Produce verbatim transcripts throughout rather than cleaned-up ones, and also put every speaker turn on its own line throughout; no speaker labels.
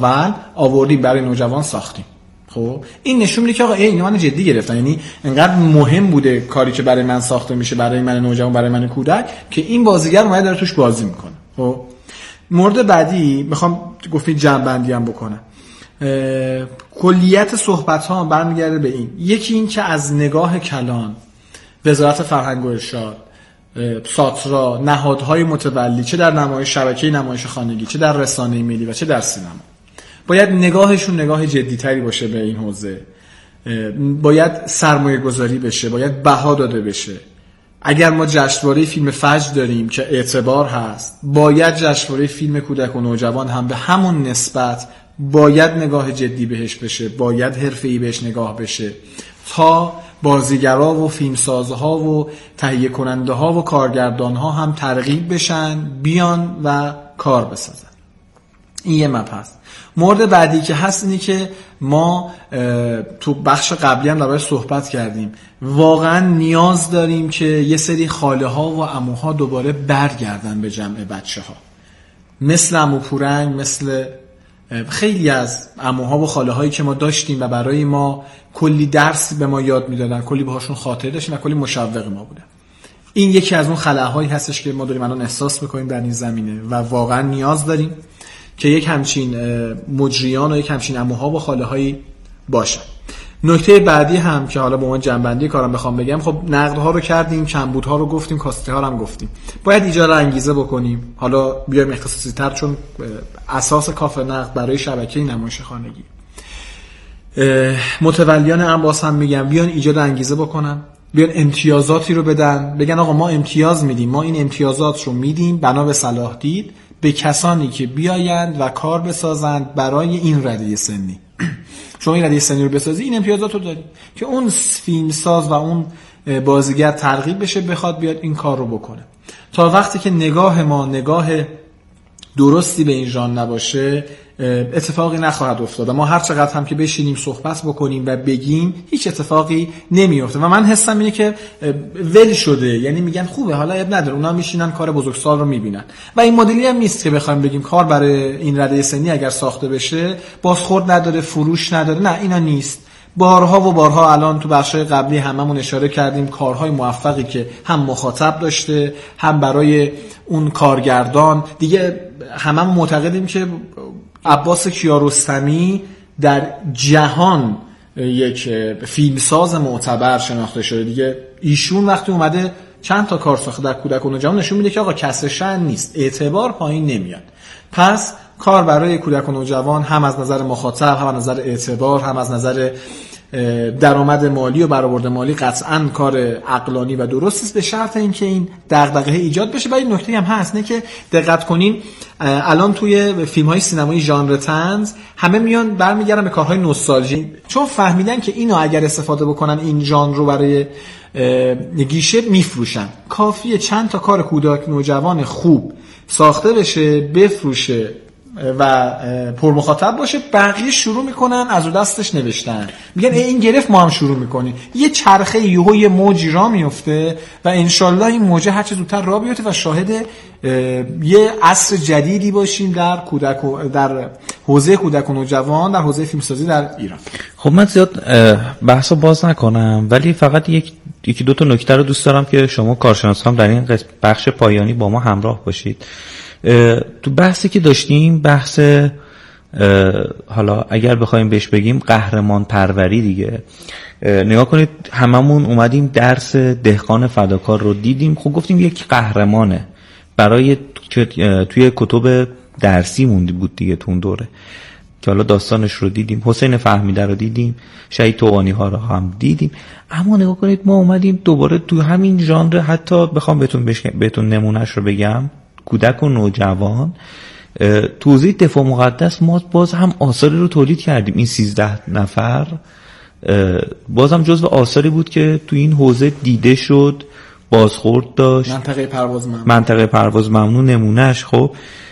و آوردیم برای نوجوان ساختیم. خب این نشون میده که آقا این من جدی گرفتن، یعنی انقدر مهم بوده کاری که برای من ساخته میشه، برای من نوجوان، برای من کودک، که این بازیگر اومده داره توش بازی میکنه. خب مورد بعدی میخوام گفتید جمع‌بندی هم بکنم. کلیت صحبت ها برمیگرده به این، یکی این که از نگاه کلان وزارت فرهنگ و ارشاد، ساترا، نهادهای متولی، چه در نمایش شبکه نمایش خانگی، چه در رسانه ملی و چه در سینما، باید نگاهشون نگاه جدی‌تری باشه به این حوزه. باید سرمایه گذاری بشه، باید بها داده بشه. اگر ما جشنواره فیلم فجر داریم که اعتبار هست، باید جشنواره فیلم کودک و نوجوان هم به همون نسبت باید نگاه جدی بهش بشه، باید حرفه‌ای بهش نگاه بشه تا بازیگرا و فیلمسازها و تهیه کننده ها و کارگردان ها هم ترغیب بشن بیان و کار بسازن. این یه مبحث. مورد بعدی که هست اینه که ما تو بخش قبلی هم دربارش صحبت کردیم، واقعا نیاز داریم که یه سری خاله ها و عموها دوباره برگردن به جمع بچه ها، مثل عمو پورنگ، مثل خیلی از عموها و خاله هایی که ما داشتیم و برای ما کلی درس به ما یاد میدادن، کلی باهاشون خاطره داشتیم و کلی مشوق ما بودن. این یکی از اون خلاهایی هستش که ما داریم الان احساس میکنیم در این زمینه و واقعا نیاز داریم که یک همچین مجریان و یک همچین عموها و خاله هایی باشن. نکته بعدی هم که حالا با من جنبندی کارم بخوام بگم، خب نقدها رو کردیم، کمبودها رو گفتیم، کاستی ها رو هم گفتیم. باید ایجاد انگیزه بکنیم. حالا بیایم اختصاصی تر، چون اساس کاف نقد برای شبکه نمایش خانگی، متولیان هم باز هم میگم بیان ایجاد انگیزه بکنن، بیان امتیازاتی رو بدن، بگن آقا ما امتیاز میدیم، ما این امتیازات رو میدیم بنا به صلاح دید به کسانی که بیایند و کار بسازند برای این رده سنی. شما این رده سنی رو بسازی، این امتیازات رو داری که اون فیلمساز و اون بازیگر ترغیب بشه بخواد بیاد این کار رو بکنه. تا وقتی که نگاه ما نگاه درستی به این ژانر نباشه اتفاقی نخواهد افتاد. ما هر چقدر هم که بشینیم صحبت بکنیم و بگیم هیچ اتفاقی نمیفته و من حسم اینه که ول شده، یعنی میگن خوبه حالا اب نداره، اونا میشینن کار بزرگسال رو میبینن و این مدلی هم نیست که بخوایم بگیم کار برای این رده سنی اگر ساخته بشه بازخورد نداره، فروش نداره. نه، اینا نیست. بارها و بارها الان تو بخشای قبلی هممون اشاره کردیم کارهای موفقی که هم مخاطب داشته، هم برای اون کارگردان. دیگه هممون معتقدیم که عباس کیارستمی در جهان یک فیلمساز معتبر شناخته شده. دیگه ایشون وقتی اومده چند تا کار ساخته در کودک و نوجوان نشون میده که آقا کسر شأن نیست، اعتبار پایین نمیاد. پس کار برای کودک و نوجوان هم از نظر مخاطب، هم از نظر اعتبار، هم از نظر درآمد مالی و برآورد مالی قطعاً کار عقلانی و درستی است، به شرط اینکه این دغدغه ایجاد بشه. و این نکته هم هست نه که دقت کنین الان توی فیلم‌های سینمایی ژانر طنز همه میان برمیگردن به کارهای نوستالژی، چون فهمیدن که اینو اگر استفاده بکنن این ژانر رو برای گیشه میفروشن. کافیه چند تا کار کودک نوجوان خوب ساخته بشه، بفروشه و پر مخاطب باشه، بقیه شروع میکنن از رو دستش نوشتن، میگن این گرفت ما هم شروع میکنیم. یه چرخه یهو یه موجی را میفته و انشالله این موجه هر چه زودتر را بیفته و شاهد یه عصر جدیدی باشیم در کودک و در حوزه کودک و نوجوان، در حوزه فیلمسازی در ایران.
خب من زیاد بحثو باز نکنم، ولی فقط یک یکی دو تا نکته رو دوست دارم که شما کارشناسان در این بخش پایانی با ما همراه باشید. تو بحثی که داشتیم، بحث حالا اگر بخوایم بهش بگیم قهرمان پروری دیگه، نگاه کنید هممون اومدیم درس دهقان فداکار رو دیدیم. خب گفتیم یک قهرمانه برای توی کتب درسی موندی بود دیگه تو اون دوره که حالا داستانش رو دیدیم، حسین فهمیده رو دیدیم، شهید توانی ها رو هم دیدیم. اما نگاه کنید ما اومدیم دوباره تو همین ژانر، حتی بخوام بهتون بهتون نمونهش رو بگم، کودک و نوجوان، توضیح دفاع مقدس، ما باز هم آثاری رو تولید کردیم. این سیزده نفر باز هم جزو آثاری بود که تو این حوزه دیده شد، بازخورد داشت.
منطقه پرواز ممنون،
منطقه پرواز ممنون نمونهش. خب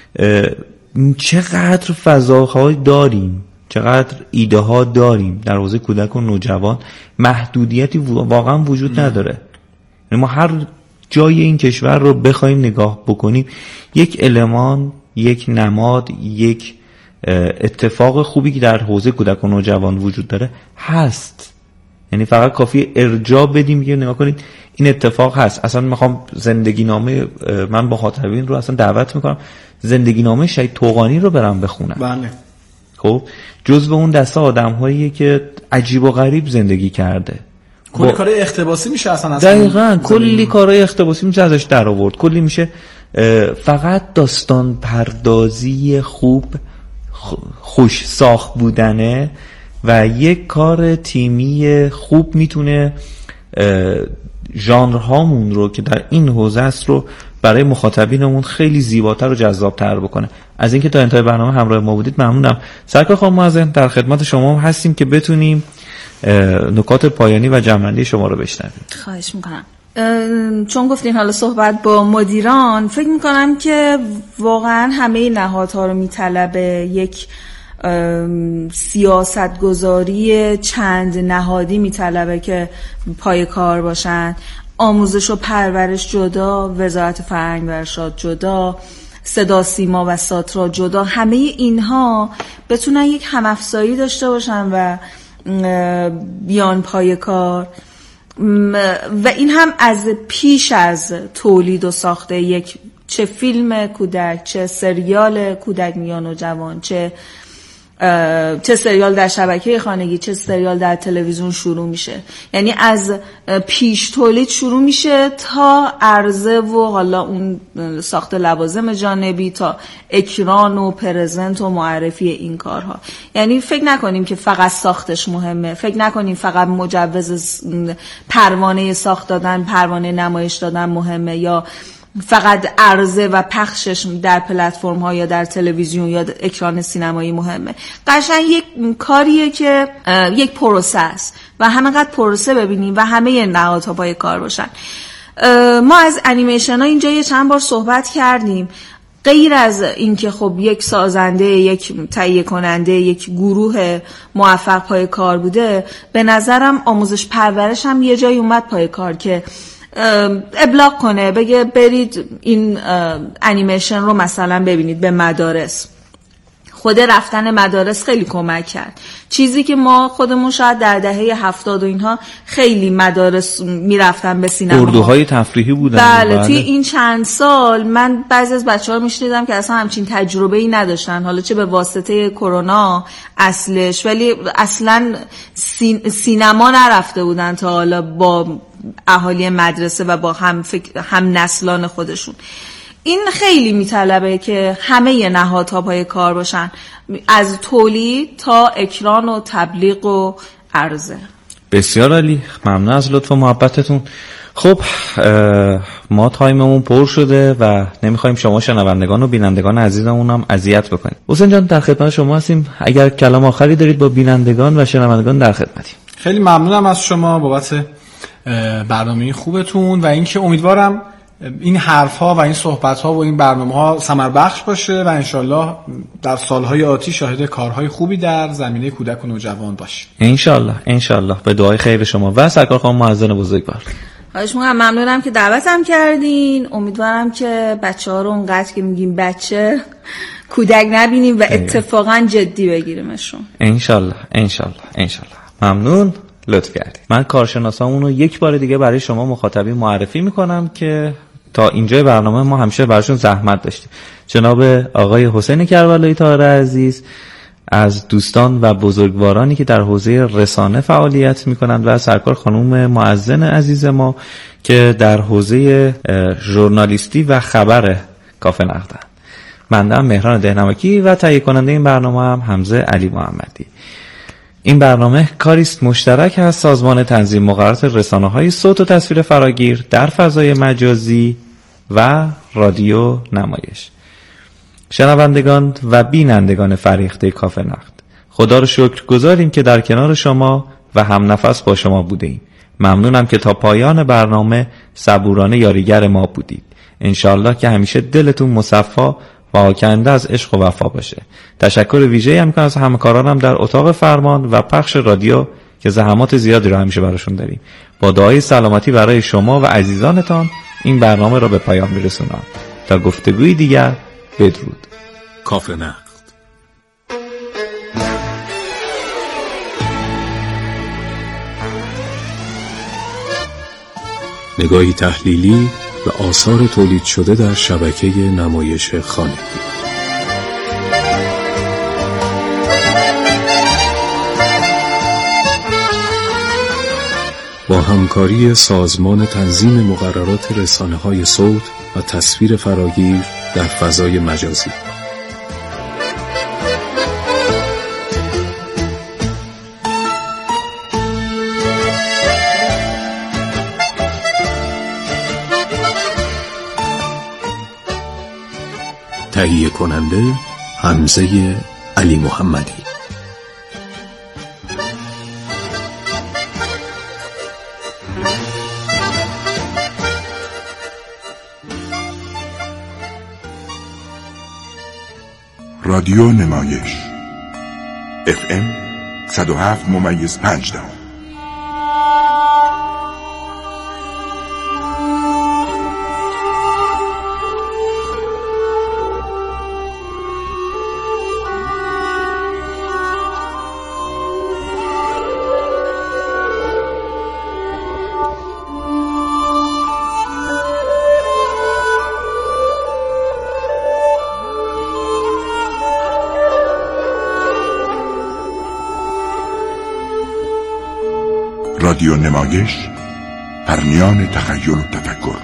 چقدر فضاهای داریم، چقدر ایده ها داریم در حوزه کودک و نوجوان. محدودیتی واقعا وجود نداره. ما هر جای این کشور رو بخوایم نگاه بکنیم، یک المان، یک نماد، یک اتفاق خوبی که در حوزه کودک و نوجوان وجود داره هست. یعنی فقط کافی ارجاع بدیم که نگاه کنید این اتفاق هست. اصلا میخوام زندگی نامه، من با مخاطبین رو اصلا دعوت میکنم زندگی نامه شهید طوقانی رو برام بخونن.
بله.
خب جزو اون دسته آدم‌هایی که عجیب و غریب زندگی کرده،
کلی با... کارهای اقتباسی میشه اصلا اصلا
دقیقاً کلی کارهای اقتباسی میشه ازش در آورد. کلی میشه فقط داستان پردازی خوب، خوش ساخت بودنه و یک کار تیمی خوب میتونه ژانرهامون رو که در این حوزه است رو برای مخاطبینمون خیلی زیباتر و جذابتر بکنه. از اینکه تا انتهای برنامه همراه ما بودید ممنونم. سرکار خانم معظم در خدمت شما هستیم که بتونیم نکات پایانی و جمع‌بندی شما رو بشنویم.
خواهش میکنم. چون گفتین حالا صحبت با مدیران، فکر میکنم که واقعا همه نهادها رو میطلبه یک سیاست گذاری چند نهادی میطلبه که پای کار باشن. آموزش و پرورش جدا، وزارت فرهنگ و ارشاد جدا، صدا سیما و ساترا جدا، همه اینها بتونن یک همافزایی داشته باشن و بیان پای کار و این هم از پیش از تولید و ساخت یک چه فیلم کودک، چه سریال کودک یا نوجوان، چه چه سریال در شبکه خانگی، چه سریال در تلویزیون شروع میشه. یعنی از پیش تولید شروع میشه تا عرضه و حالا اون ساخت لوازم جانبی تا اکران و پرزنت و معرفی این کارها. یعنی فکر نکنیم که فقط ساختش مهمه، فکر نکنیم فقط مجوز پروانه ساخت دادن، پروانه نمایش دادن مهمه، یا فقط عرضه و پخشش در پلتفرم ها یا در تلویزیون یا اکران سینمایی مهمه. قشنگ یک کاریه که یک پروسه است و همینقدر پروسه ببینیم و همه نهادها پای کار باشن. ما از انیمیشن ها اینجا یه چند بار صحبت کردیم. غیر از اینکه خب یک سازنده، یک تهیه کننده، یک گروه موفق پای کار بوده، به نظرم آموزش پرورش هم یه جایی اومد پای کار که ابلاغ کنه، بگه برید این انیمیشن رو مثلا ببینید به مدارس. خود رفتن مدارس خیلی کمک کرد. چیزی که ما خودمون شاید در دهه هفتاد و اینها خیلی مدارس میرفتن به سینما،
اردوهای تفریحی بودن.
بله, بله. توی این چند سال من بعضی از بچه‌ها رو میشنیدم که اصلا همچین تجربه‌ای نداشتن، حالا چه به واسطه کرونا اصلش، ولی اصلا سینما نرفته بودن تا حالا با اهالی مدرسه و با هم فکر هم نسلان خودشون. این خیلی میطلبه که همه نهادها پای کار باشن، از تولید تا اکران و تبلیغ و عرضه.
بسیار عالی، ممنون از لطف و محبتتون. خب ما تایممون پر شده و نمیخوایم شما شنوندگان و بینندگان عزیزمون هم اذیت بکنیم. حسین جان در خدمت شما هستیم، اگر کلام آخری دارید با بینندگان و شنوندگان در خدمتیم.
خیلی ممنونم از شما بابت برنامه خوبتون و اینکه امیدوارم این حرف‌ها و این صحبت‌ها و این برنامه‌ها ثمر بخش باشه و انشالله در سال‌های آتی شاهد کارهای خوبی در زمینه کودک و نوجوان باشیم.
انشالله انشالله به دعای خیر شما و سرکار خانم معظم بزرگوار.
خواهش می‌کنم، ممنونم که دعوتم کردین. امیدوارم که بچه‌ها رو اونقدر که میگیم بچه کودک نبینیم و اتفاقا جدی بگیریمشون.
انشالله انشالله انشالله. ممنون، لطف کردید. من کارشناسامون رو یک بار دیگه برای شما مخاطبین معرفی میکنم که تا اینجای برنامه ما همیشه براشون زحمت داشتیم. جناب آقای حسین کربلایی طاهر عزیز از دوستان و بزرگوارانی که در حوزه رسانه فعالیت میکنند و سرکار خانم معظم عزیز ما که در حوزه ژورنالیستی و خبر کافه نقدن. بنده هم مهران دهنمکی و تهیه کننده این برنامه هم حمزه علی محمدی. این برنامه کاریست مشترک از سازمان تنظیم مقررات رسانه‌های صوت و تصویر فراگیر در فضای مجازی و رادیو نمایش. شنوندگان و بینندگان فریخته کافه نقد، خدا رو شکر گذاریم که در کنار شما و هم نفس با شما بودیم. ممنونم که تا پایان برنامه صبورانه یاریگر ما بودید. انشالله که همیشه دلتون مصفا و آکنده از عشق و وفا باشه. تشکر ویژه‌ای هم می‌کنم از همکارانم در اتاق فرمان و پخش رادیو که زحمات زیادی رو همیشه براشون داریم. با دعای سلامتی برای شما و عزیزانتان این برنامه رو به پایان میرسونم. تا گفتگوی دیگر، بدرود.
کافه نقد. نگاهی تحلیلی و آثار تولید شده در شبکه نمایش خانگی. با همکاری سازمان تنظیم مقررات رسانه‌های صوت و تصویر فراگیر در فضای مجازی. تهیه کننده حمزه علی محمدی.
رادیو نمایش اف ام صد و هفت ممیز پنج دهم. رادیو نمایش، پرمیان تخیل و تفکر.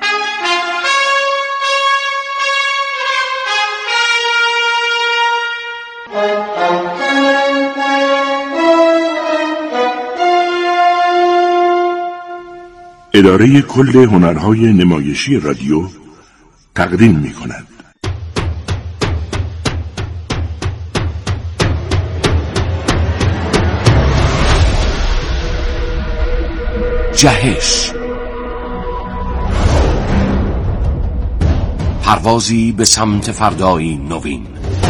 اداره کل هنرهای نمایشی رادیو تقدیم می کند.
جهش، پروازی به سمت فردایی نوین.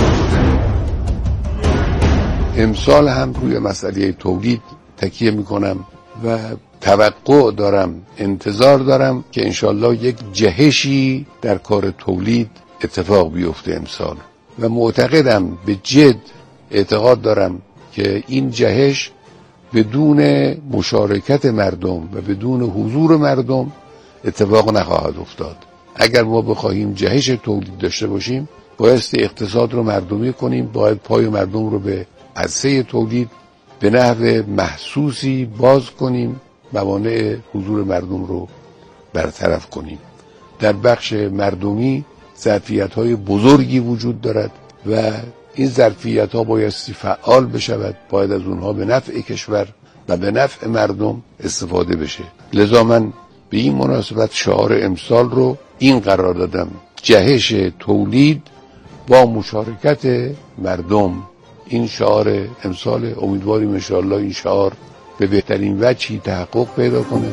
امسال هم روی مسئله تولید تکیه میکنم و توقع دارم، انتظار دارم که انشالله یک جهشی در کار تولید اتفاق بیفته امسال و معتقدم، به جد اعتقاد دارم که این جهش بدون مشارکت مردم و بدون حضور مردم اتفاق نخواهد افتاد. اگر ما بخواهیم جهش تولید داشته باشیم، بایستی اقتصاد رو مردمی کنیم، باید پای مردم رو به عرصه تولید به نحو محسوسی باز کنیم، موانع حضور مردم رو برطرف کنیم. در بخش مردمی ظرفیت‌های بزرگی وجود دارد و این ظرفیت‌ها بایستی فعال بشود، باید از اونها به نفع کشور و به نفع مردم استفاده بشه. لذا من به این مناسبت شعار امسال رو این قرار دادم: جهش تولید با مشارکت مردم. این شعار امسال، امیدواریم انشاءالله این شعار به بهترین وجهی تحقق پیدا کنه.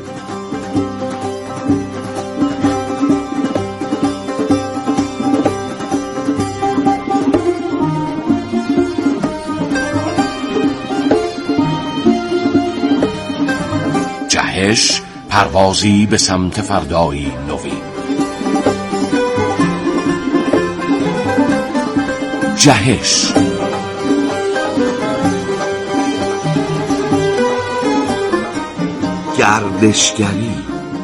جهش، پروازی به سمت فردایی نوین. جهش، گردشگری.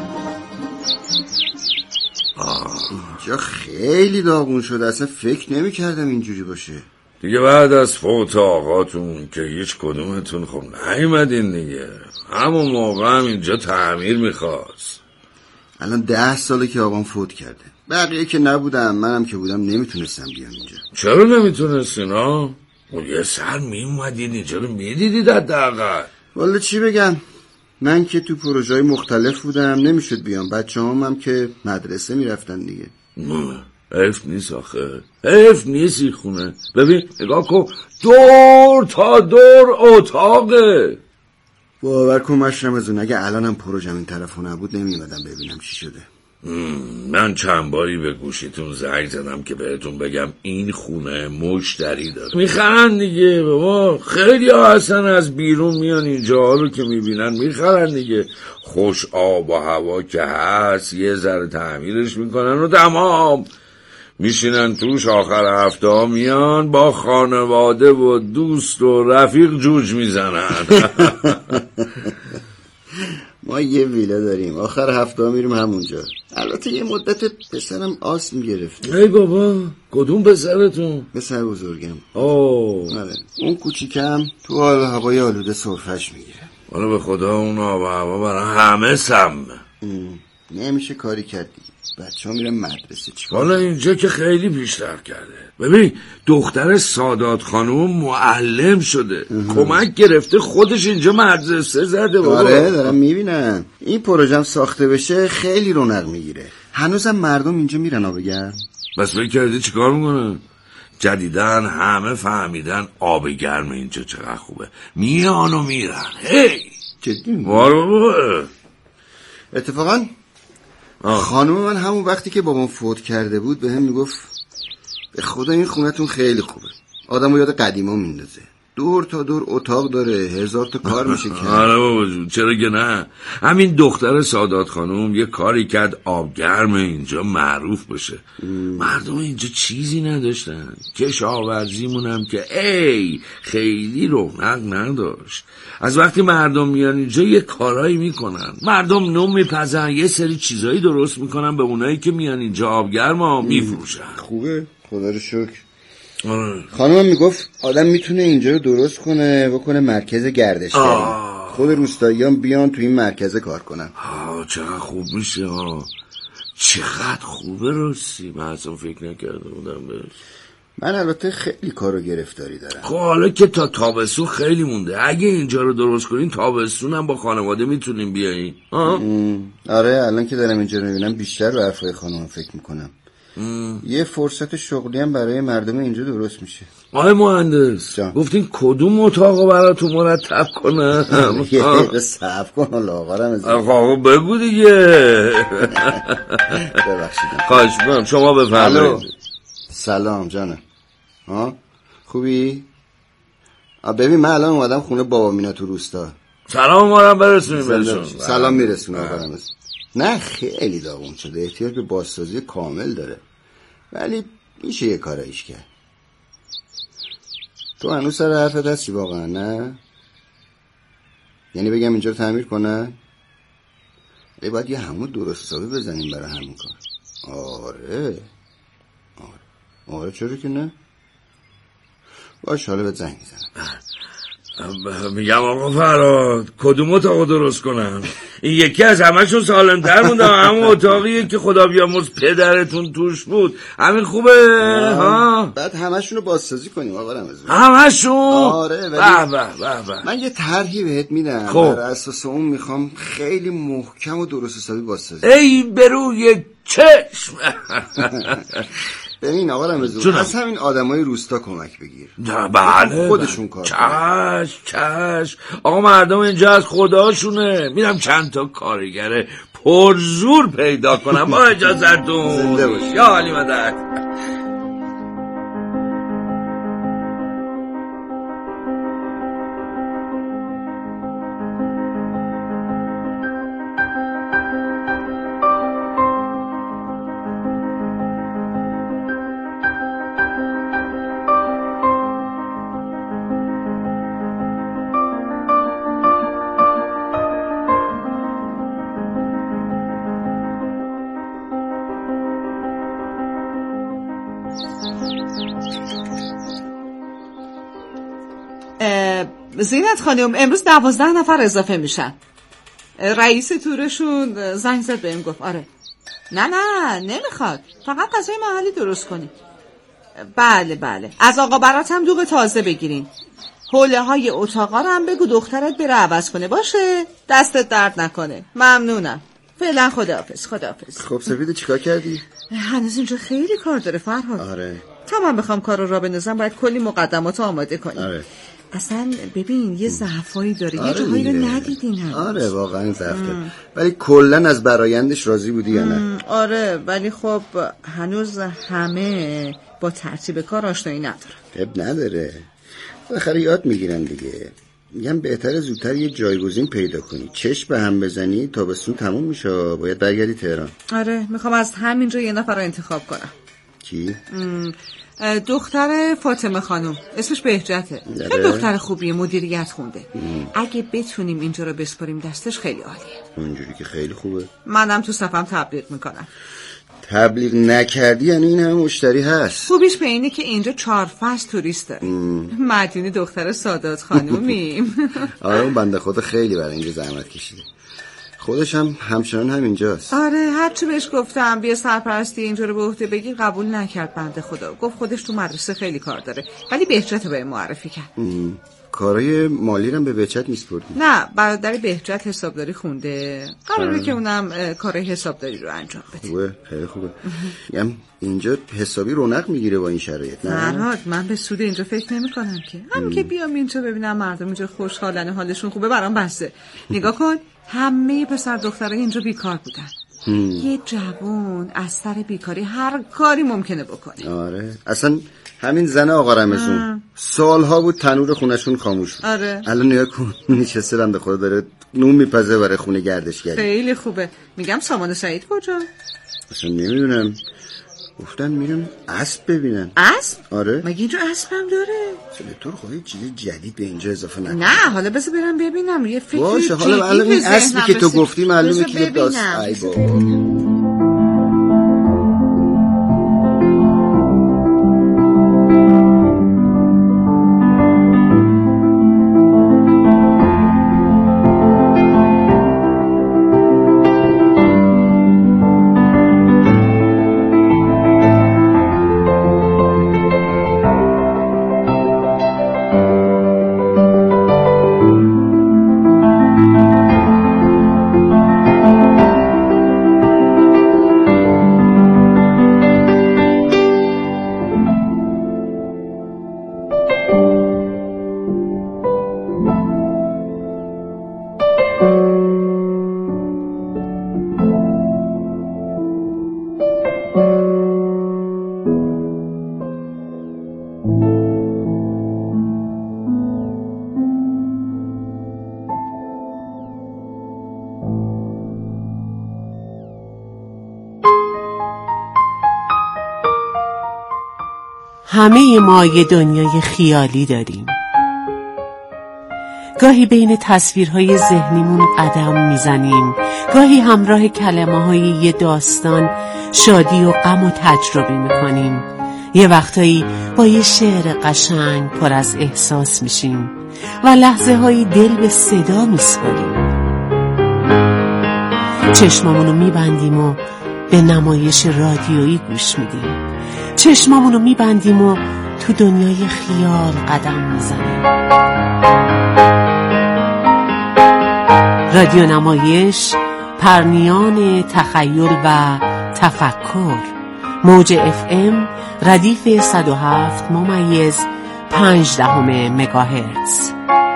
اینجا خیلی داغون شده، اصلا فکر نمی کردم اینجوری باشه.
دیگه بعد از فوت آقاتون که هیچ کدومتون خب نیومدین دیگه، همون موقع هم اینجا تعمیر میخواست.
الان ده ساله که آقام فوت کرده، بقیه که نبودم، منم که بودم نمیتونستم بیام اینجا.
چرا نمیتونستین ها؟ اون یه سر میومدین اینجا رو میدیدید حداقل.
والا چی بگم، من که تو پروژه های مختلف بودم نمیشد بیام، بچه هم, هم که مدرسه میرفتن دیگه.
حیف نیست آخه، حیف نیستی خونه. ببین نگاه کن، دور تا دور اتاقه.
باور کن مشرم از اون، اگه الانم پروژم این طرفو نبود نمیمدم ببینم چی شده.
من چند باری به گوشیتون زنگ زدم که بهتون بگم این خونه مشتری داره، میخرن دیگه. بابا خیلی ها هستن از بیرون میان اینجا رو که میبینن میخرن دیگه. خوش آب و هوا که هست، یه ذره تعمیرش میکنن و تمام میشینن توش. آخر هفته ها میان با خانواده و دوست و رفیق جوج میزنن.
ما ما یه ویلا داریم، آخر هفته ها میریم همونجا. البته یه مدت پسرم آسم گرفته.
ای بابا کدوم پسرتون؟
پسر بزرگم.
اوه
آره. اون کوچیکم تو حال هوای آلوده سرفش میگیره.
حالا به خدا اون آب و هوا برای همه سمه.
نمیشه کاری کرد دیگه. بچه ها میرن مدرسه چیکار؟
حالا اینجا که خیلی پیشرفت کرده. ببین دختر سادات خانوم معلم شده، کمک گرفته، خودش اینجا مدرسه زده. بابا
آره دارم میبینم. این پروژه ساخته بشه خیلی رونق میگیره. هنوزم مردم اینجا میرن آب گرم.
بس فکر کردی چیکار میکنن؟ جدیدن همه فهمیدن آب گرم اینجا چقدر خوبه، میان و میرن. هی
جدی میگی؟
بابا
اتفاقا خانم من همون وقتی که بابام فوت کرده بود به هم میگفت به خدا این خونتون خیلی خوبه، آدمو یاد قدیما میندازه، دور تا دور اتاق داره، هزار تا کار میشه کرد.
آره بابا جون چرا که نه. همین دختر سادات خانوم یه کاری کرد آب گرم اینجا معروف بشه. مردم اینجا چیزی نداشتن، کشاورزیمونم که ای خیلی رونق نداشت. از وقتی مردم میان اینجا یه کارایی میکنن، مردم نون میپزن، یه سری چیزایی درست میکنن به اونایی که میان اینجا آب گرم میفروشن.
خوبه خدا رو شکر.
آره.
خانمم میگفت آدم میتونه اینجا رو درست کنه بکنه مرکز گردشگری، خود روستاییان بیان تو این مرکز کار کنن.
آه چقدر خوب میشه. آه چقدر خوبه راستی، من اصلا فکر نکرده بودم بهش.
من البته خیلی کارو گرفتاری دارم.
خب حالا که تا تابستون خیلی مونده، اگه اینجا رو درست کنین تابستون هم با خانواده میتونیم بیایین.
آره الان که دارم اینجا رو میبینم بیشتر رو حرفای خانم فکر میکنم. ام. یه فرصت شغلی هم برای مردم اینجا درست میشه.
آقای مهندس جان. گفتین کدوم اتاقو براتون مرتب کنم؟
یه دقیقه صبر کن لاغرم از
آقا بگو دیگه.
ببخشید
خواهش می‌کنم شما بفرمایید.
سلام جانم. ها خوبی؟ ببین من الان اومدم خونه بابا مینا تو روستا.
سلام ما رو برسونیم بهشون.
سلام میرسونم آقا. نه خیلی داغون شده، احتیاج به بازسازی کامل داره، ولی میشه یه کارایش کرد. تو هنوز سر حرفت هستی واقعا؟ نه یعنی بگم اینجا رو تعمیر کنن؟ ولی باید یه همون درست حسابی بزنیم برای همین کار. آره آره آره چرا که نه. باش حالا بهت زنگ میزنم.
میگم آقا فراد کدوم اتاقو درست کنم؟ این یکی از همشون سالم‌تر مونده، همون اتاقیه که خدا بیامرز پدرتون توش بود. همین خوبه ها.
بعد همشون رو بازسازی کنیم آقا رمضان.
همشون؟
آره ولی
به به به
من یه طرحی بهت میدم.
خب.
بر اساس اون میخوام خیلی محکم و درست حسابی بازسازی.
ای بروی چشم.
ببین آقا رمضان از همین آدمای روستا کمک بگیر.
بله
خودشون کار
کنن. چش چش آقا مردم اینجا از خداشونه. میرم چند تا کارگر پرزور پیدا کنم. با اجازتون.
زنده باشی.
یا علی مدد.
زینت خانم امروز دوازده نفر اضافه میشن. رئیس تورشون زنگ زد بهم گفت آره. نه نه نمیخواد، فقط غذای محلی درست کنی. بله بله از آقا برات هم دوغ تازه بگیرین. حوله های اتاقا رو هم بگو دخترت بره عوض کنه. باشه دستت درد نکنه. ممنونم. فعلا خداحافظ. خداحافظ.
خب سفید چیکار کردی؟
هنوز اینجا خیلی کار داره فرهاد.
آره
تا من بخوام کار رو را بندازم باید کلی مقدمات آماده کنیم.
آره
اصلا ببین یه ضعفایی داره.
آره
یه جاهایی رو ندیدین هنوز.
آره واقعا ضعف داره، ولی کلا از برایندش راضی بودی یا نه؟
آره ولی خب هنوز همه با ترتیب کار آشنایی ندارن.
اب نداره، بالاخره یاد میگیرن دیگه. میگم بهتره زودتر یه جایگزین پیدا کنی، چشم به هم بزنی، تابستون تموم میشه باید برگردی تهران.
آره میخوام از همینجا یه نفر رو انتخاب کنم.
کی؟
دختر فاطمه خانم، اسمش بهجته. خیلی دختر خوبیه، مدیریت خونده. ام. اگه بتونیم اینجا رو بسپاریم دستش خیلی عالیه.
اونجوری که خیلی خوبه.
منم تو صفم تبلیغ میکنم.
تبلیغ نکردی یعنی این هم مشتری هست.
خوبیش به اینه که اینجا چهار فصل توریست داره. مدیونی دختر سادات خانومیم.
آره اون بنده خدا خیلی برای اینجا زحمت کشیده. خودش هم همچنان همینجاست.
آره هرچی بهش گفتم بیا سرپرستی اینجا رو به عهده بگیر قبول نکرد بنده خدا. گفت خودش تو مدرسه خیلی کار داره، ولی بهجت به معرفی کرد.
کارای مالی رو به بهجت میسپردی؟
نه برادر بهجت حسابداری خونده، قراره که اونم کارای حسابداری رو انجام بده.
خوبه خیلی خوبه. میگم اینجا حسابی رونق میگیره با این شرایط. نه
فرهاد من به سود اینجا فکر نمی‌کنم که همین که بیام اینجا ببینم مردم اینجا خوشحالن حالشون خوبه برام بسه. نگاه کن همه پسر دخترای اینجا بیکار بودن. هم. یه جوون از سر بیکاری هر کاری ممکنه بکنه.
آره اصلا همین زن آقا رمزون سالها بود تنور خونشون خاموش بود.
آره
الان نیا کن نشسته بنده خدا داره نون میپزه برای خونه گردشگری.
خیلی خوبه. میگم سامان سعید کجا؟
اصلا نمیدونم، گفتن میرم اسب ببینن.
اسب؟
آره
مگه اینجا اسب هم داره؟
چه تو خواهی چیز جدید به اینجا اضافه نکن.
نه حالا بذار برم ببینم یه فکر
باشه. حالا الان این اسبی که تو گفتی معلومه که داست. ای بابا
همه ما یه دنیای خیالی داریم. گاهی بین تصویرهای ذهنیمون قدم میزنیم، گاهی همراه کلمه‌های یه داستان شادی و غم و تجربه میکنیم. یه وقتایی با یه شعر قشنگ پر از احساس میشیم و لحظه هایی دل به صدا میسپاریم. چشمامونو میبندیم و به نمایش رادیویی گوش میدیم. چشمامونو میبندیم و تو دنیای خیال قدم میزنیم. رادیو نمایش، پرنیان تخیل و تفکر. موج اف ام ردیف صد و هفت ممیز پنج دهم مگاهرتز.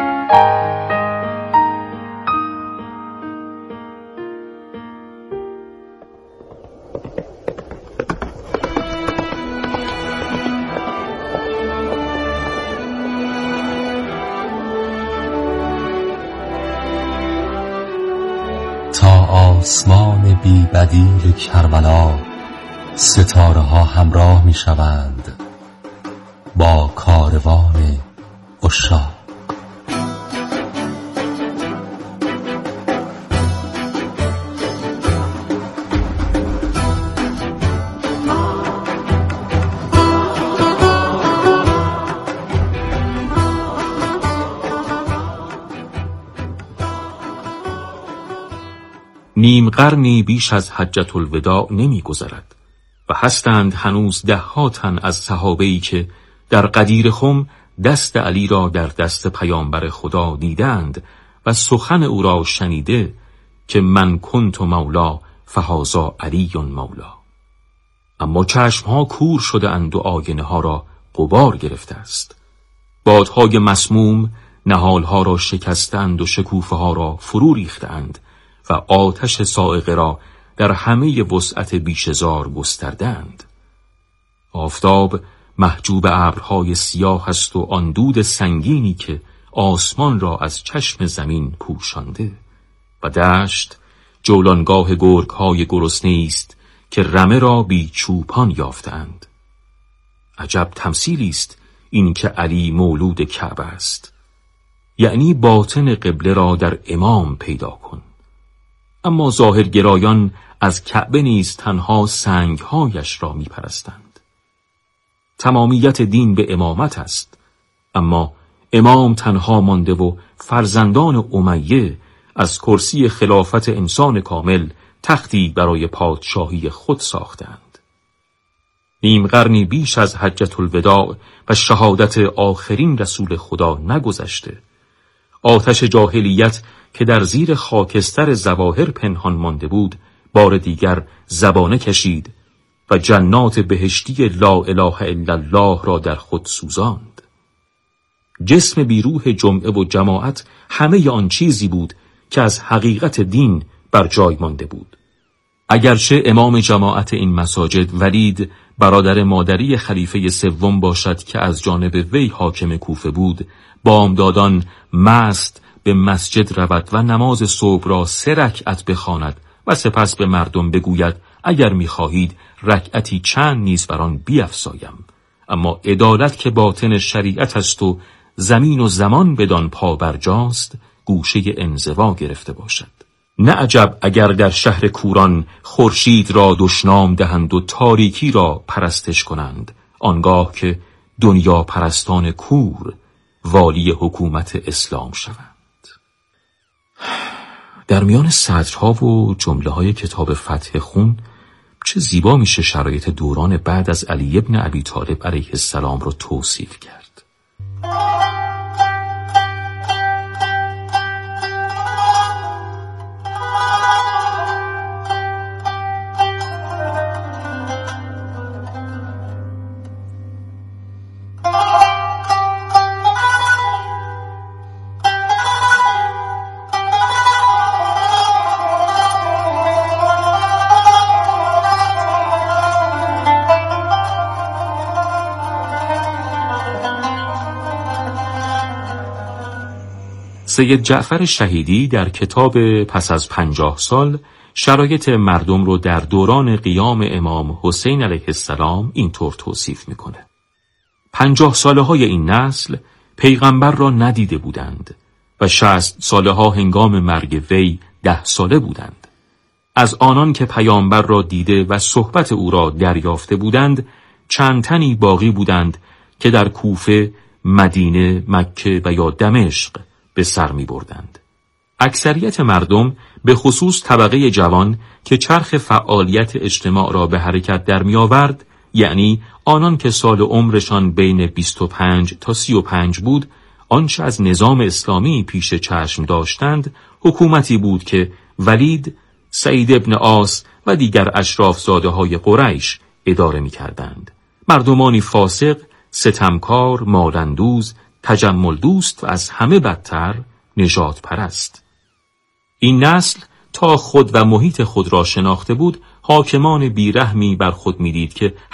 آسمان بی بدیل کربلا ستاره ها همراه می شوند با کاروان عشاق.
نیم قرنی بیش از حجة الوداع نمی گذرد و هستند هنوز ده ها تن از صحابه‌ای که در غدیر خم دست علی را در دست پیامبر خدا دیدند و سخن او را شنیده که من کنت مولا فهذا علی مولا. اما چشمها کور شده اند و آینه ها را غبار گرفته است. بادهای مسموم نهالها را شکستند و شکوفه ها را فرو ریختند و آتش صاعقه را در همه وسعت بیشزار گستردند. آفتاب محجوب ابرهای سیاه است و آن دود سنگینی که آسمان را از چشم زمین پوشانده و دشت جولانگاه گرگ‌های گرسنه است که رمه را بی چوپان یافتند. عجب تمثیلی است این که علی مولود کعبه است. یعنی باطن قبله را در امام پیدا کن. اما ظاهرگرایان از کعبه نیز تنها سنگهایش را می پرستند. تمامیت دین به امامت است، اما امام تنها مانده و فرزندان امیه از کرسی خلافت انسان کامل تختی برای پادشاهی خود ساختند. نیم قرنی بیش از حجة الوداع و شهادت آخرین رسول خدا نگذشته. آتش جاهلیت که در زیر خاکستر ظواهر پنهان مانده بود بار دیگر زبانه کشید و جنات بهشتی لا اله الا الله را در خود سوزاند. جسم بیروح جمعه و جماعت همه آن چیزی بود که از حقیقت دین بر جای مانده بود. اگرچه امام جماعت این مساجد ولید برادر مادری خلیفه سوم باشد که از جانب وی حاکم کوفه بود، بامدادان مست به مسجد رود و نماز صبح را سه رکعت بخواند و سپس به مردم بگوید اگر می‌خواهید رکعتی چند نیز بر آن بیفزایم. اما عدالت که باطن شریعت است و زمین و زمان بدان پا برجاست گوشه انزوا گرفته باشد. نه عجب اگر در شهر کوران خورشید را دشنام دهند و تاریکی را پرستش کنند، آنگاه که دنیا پرستان کور والی حکومت اسلام شوند. در میان سطرها و جمله های کتاب فتح خون چه زیبا میشه شرایط دوران بعد از علی ابن ابی طالب علیه السلام رو توصیف کرد. سید جعفر شهیدی در کتاب پس از پنجاه سال شرایط مردم رو در دوران قیام امام حسین علیه السلام اینطور توصیف میکنه. پنجاه ساله های این نسل پیغمبر را ندیده بودند و شصت ساله ها هنگام مرگ وی ده ساله بودند. از آنان که پیامبر را دیده و صحبت او را دریافته بودند چند تنی باقی بودند که در کوفه، مدینه، مکه و یا دمشق به سر می بردند. اکثریت مردم به خصوص طبقه جوان که چرخ فعالیت اجتماع را به حرکت در می آورد، یعنی آنان که سال عمرشان بین بیست و پنج تا سی و پنج بود، آنچه از نظام اسلامی پیش چشم داشتند حکومتی بود که ولید، سعید ابن عاص و دیگر اشراف زاده های قریش اداره می کردند. مردمانی فاسق، ستمکار، مالندوز، تجمل دوست و از همه بدتر نژاد پرست. این نسل تا خود و محیط خود را شناخته بود، حاکمان بیرحمی بر خود می‌دید که